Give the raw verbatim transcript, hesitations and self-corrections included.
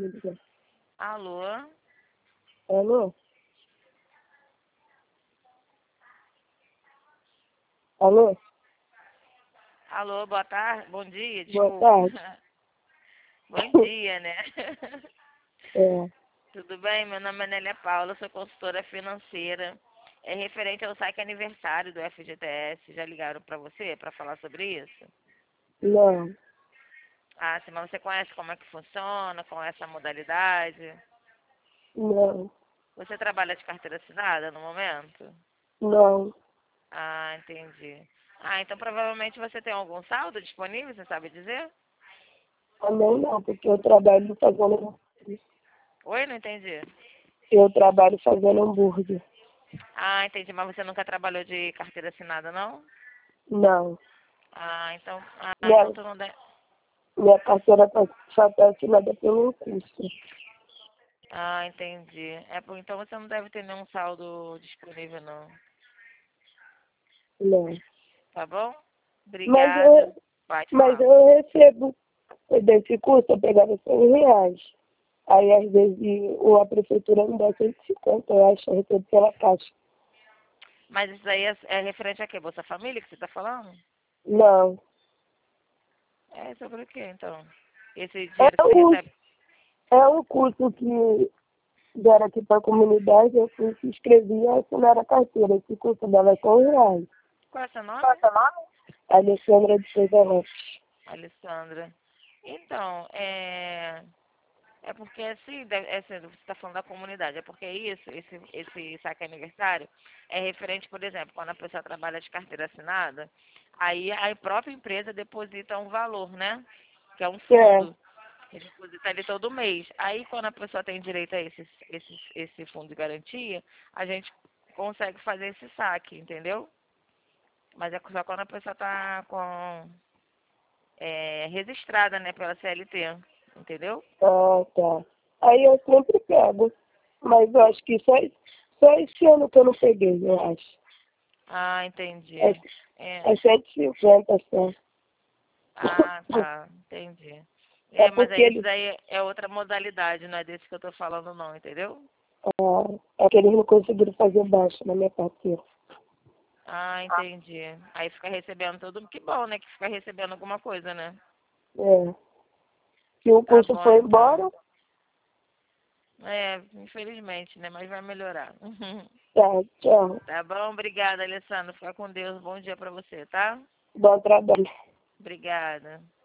Búrgia. Alô? Alô? Alô? Alô, boa tarde, bom dia, Boa desculpa. tarde. Bom dia, né? É, Tudo bem? Meu nome é Nélia Paula, sou consultora financeira. É referente ao saque aniversário do F G T S. Já ligaram para você para falar sobre isso? não, Ah, sim, mas você conhece como é que funciona, qual é essa modalidade? não, Você trabalha de carteira assinada no momento? não, Ah, entendi. Ah, então provavelmente você tem algum saldo disponível, você sabe dizer? também não, porque eu trabalho fazendo, Oi, não entendi. eu trabalho fazendo hambúrguer. Ah, entendi, mas você nunca trabalhou de carteira assinada, não? Não, Ah, então, ah, então minha, tu não deve... minha carteira tá, só está assinada pelo curso. Ah, entendi. É, por- então você não deve ter nenhum saldo disponível, não. Não. Tá bom? Mas Obrigada. eu, Pode mas falar. eu recebo desse curso, eu pegava cem reais. Aí, às vezes, o- a prefeitura me dá cento e cinquenta, eu acho, eu recebo pela caixa. Mas isso aí é, é referente a quê? Bolsa Família que você tá falando? Não. É sobre o quê, então? Esse dinheiro É que você um, recebe... é um curso que deram aqui para a comunidade, eu fui se inscrevi e assinar a carteira. Esse curso dela é cem reais. Qual é o seu Qual é nome? o seu nome? Alessandra de Souza Lopes. Alessandra. Então, é... É porque assim, deve- é assim, você está falando da comunidade, é porque isso, esse, esse saque aniversário é referente, por exemplo, quando a pessoa trabalha de carteira assinada, aí a própria empresa deposita um valor, né? Que é um É, fundo, que deposita ali todo mês. Aí quando a pessoa tem direito a esse, esse, esse fundo de garantia, a gente consegue fazer esse saque, entendeu? Mas é só quando a pessoa está com é, registrada, né, pela C L T, entendeu? ah, tá. Aí eu sempre pego. Mas eu acho que só, só esse ano que eu não peguei, eu acho. Ah, entendi. É, É. é cento e cinquenta só. Ah, tá. Entendi. É É, mas porque aí isso eles, daí é outra modalidade, não é desse que eu tô falando não, entendeu? ah, é que eles não conseguiram fazer baixo na minha carteira. Ah, entendi. Aí fica recebendo todo... Que bom, né? Que fica recebendo alguma coisa, né? É. Se o Tá curso bom, foi então. embora, É, infelizmente, né? Mas vai melhorar. tá, tchau. Tá bom? Obrigada, Alessandro. Fica com Deus. Bom dia pra você, tá? Bom trabalho. Obrigada.